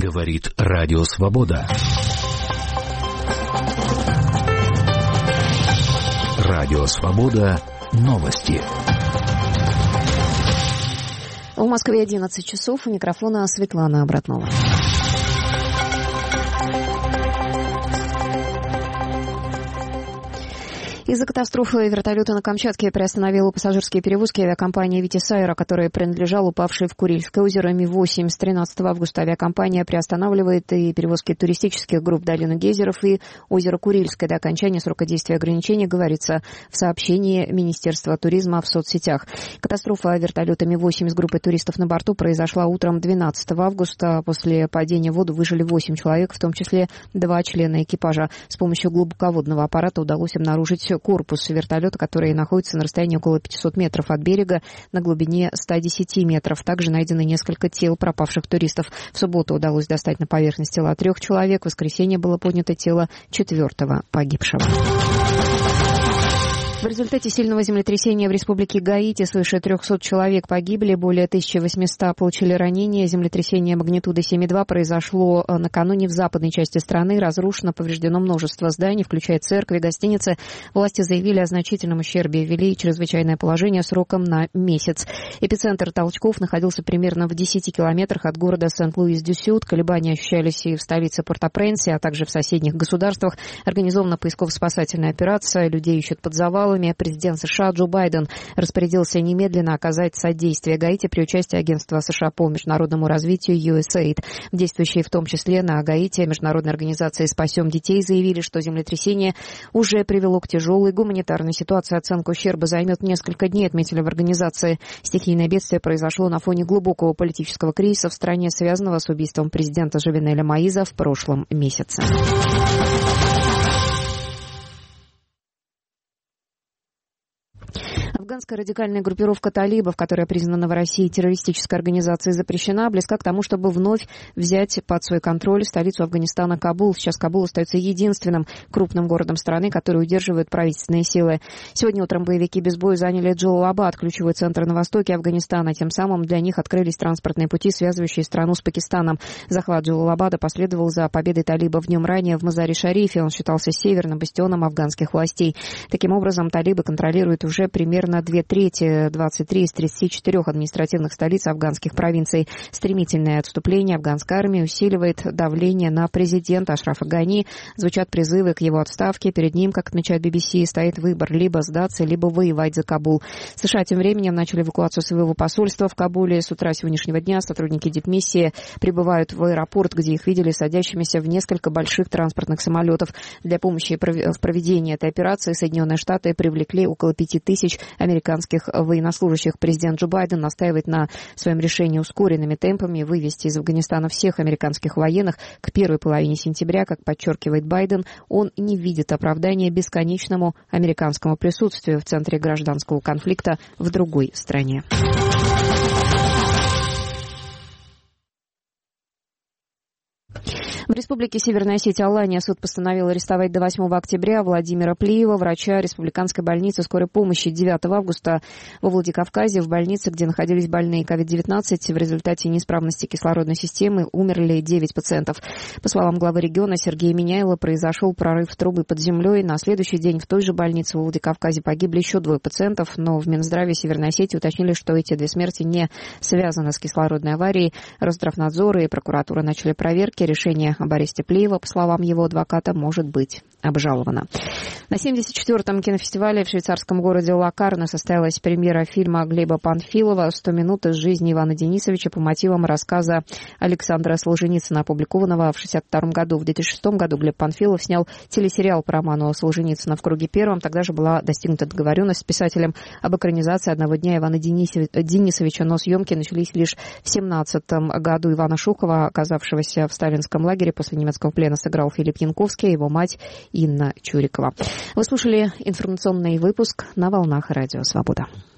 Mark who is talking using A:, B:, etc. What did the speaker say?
A: Говорит Радио Свобода. Радио Свобода. Новости.
B: В Москве 11 часов. У микрофона Светлана Обратнова. Из-за катастрофы вертолета на Камчатке приостановила пассажирские перевозки авиакомпания «Витязь Аэро», которая принадлежала упавшей в Курильское озеро Ми-8. С 13 августа авиакомпания приостанавливает и перевозки туристических групп долины гейзеров и озеро Курильское. До окончания срока действия ограничений, говорится в сообщении Министерства туризма в соцсетях. Катастрофа вертолета Ми-8 с группой туристов на борту произошла утром 12 августа. После падения в воду выжили 8 человек, в том числе 2 члена экипажа. С помощью глубоководного аппарата удалось обнаружить корпус вертолета, который находится на расстоянии около 500 метров от берега на глубине 110 метров. Также найдены несколько тел пропавших туристов. В субботу удалось достать на поверхность тела 3 человек. В воскресенье было поднято тело 4-го погибшего. В результате сильного землетрясения в республике Гаити свыше 300 человек погибли, более 1800 получили ранения. Землетрясение магнитудой 7,2 произошло накануне в западной части страны. Разрушено, повреждено множество зданий, включая церкви, гостиницы. Власти заявили о значительном ущербе и ввели чрезвычайное положение сроком на месяц. Эпицентр толчков находился примерно в 10 километрах от города Сент-Луис-дю-Сюд. Колебания ощущались и в столице Порт-о-Пренсе, а также в соседних государствах. Организована поисково-спасательная операция. Людей ищут под завалами. Президент США Джо Байден распорядился немедленно оказать содействие Гаити при участии Агентства США по международному развитию USAID. Действующие в том числе на Гаити международной организации «Спасем детей» заявили, что землетрясение уже привело к тяжелой гуманитарной ситуации. Оценка ущерба займет несколько дней, отметили в организации. Стихийное бедствие произошло на фоне глубокого политического кризиса в стране, связанного с убийством президента Жовенеля Моиза в прошлом месяце. Афганская радикальная группировка талибов, которая признана в России террористической организацией, запрещена, близка к тому, чтобы вновь взять под свой контроль столицу Афганистана Кабул. Сейчас Кабул остается единственным крупным городом страны, который удерживает правительственные силы. Сегодня утром боевики без боя заняли Джалалабад, ключевой центр на востоке Афганистана. Тем самым для них открылись транспортные пути, связывающие страну с Пакистаном. Захват Джалалабада последовал за победой талибов днем ранее в Мазари-Шарифе. Он считался северным бастионом афганских властей. Таким образом, талибы контролируют уже примерно 2/3, 23 из 34 административных столиц афганских провинций. Стремительное отступление афганской армии усиливает давление на президента Ашрафа Гани. Звучат призывы к его отставке. Перед ним, как отмечает BBC, стоит выбор: либо сдаться, либо воевать за Кабул. США тем временем начали эвакуацию своего посольства в Кабуле. С утра сегодняшнего дня сотрудники дипмиссии прибывают в аэропорт, где их видели садящимися в несколько больших транспортных самолетов. Для помощи в проведении этой операции Соединенные Штаты привлекли около 5000 американских военнослужащих. Президент Джо Байден настаивает на своем решении ускоренными темпами вывести из Афганистана всех американских военных к первой половине сентября. Как подчеркивает Байден, он не видит оправдания бесконечному американскому присутствию в центре гражданского конфликта в другой стране. В республике Северная Осетия Алания суд постановил арестовать до 8 октября Владимира Плиева, врача республиканской больницы скорой помощи. 9 августа во Владикавказе, в больнице, где находились больные COVID-19, в результате неисправности кислородной системы умерли 9 пациентов. По словам главы региона Сергея Миняйла, произошел прорыв трубы под землей. На следующий день в той же больнице во Владикавказе погибли еще 2 пациентов, но в Минздраве Северной Осетии уточнили, что эти 2 смерти не связаны с кислородной аварией. Росздравнадзор и прокуратура начали проверки. Решение об аресте Плиева, по словам его адвоката, может быть обжаловано. На 74-м кинофестивале в швейцарском городе Локарно состоялась премьера фильма Глеба Панфилова «100 минут из жизни Ивана Денисовича» по мотивам рассказа Александра Солженицына, опубликованного в 1962 году. В 2006 году Глеб Панфилов снял телесериал по роману Солженицына «В круге первом». Тогда же была достигнута договоренность с писателем об экранизации «Одного дня» Ивана Денисовича, но съемки начались лишь в 1917 году. Ивана Шухова, оказавшегося в сталинском лагере после немецкого плена, сыграл Филипп Янковский, а его мать Инна Чурикова. Вы слушали информационный выпуск на волнах Радио Свобода.